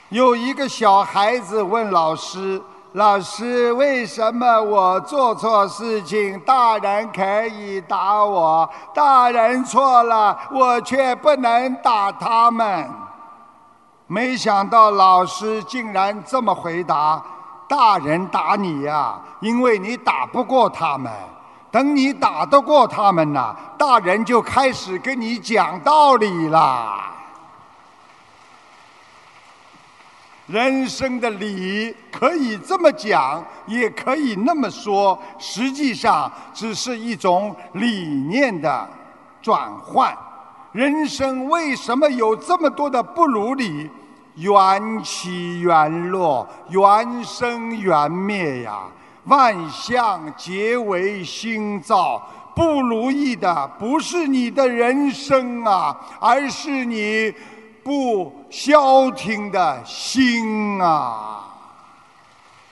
有一个小孩子问老师：老师，为什么我做错事情，大人可以打我，大人错了，我却不能打他们？没想到老师竟然这么回答：大人打你呀，因为你打不过他们。等你打得过他们了，大人就开始跟你讲道理啦。人生的理可以这么讲，也可以那么说，实际上只是一种理念的转换。人生为什么有这么多的不如理？缘起缘落，缘生缘灭呀，万象皆为心造。不如意的不是你的人生啊，而是你不消停的心啊。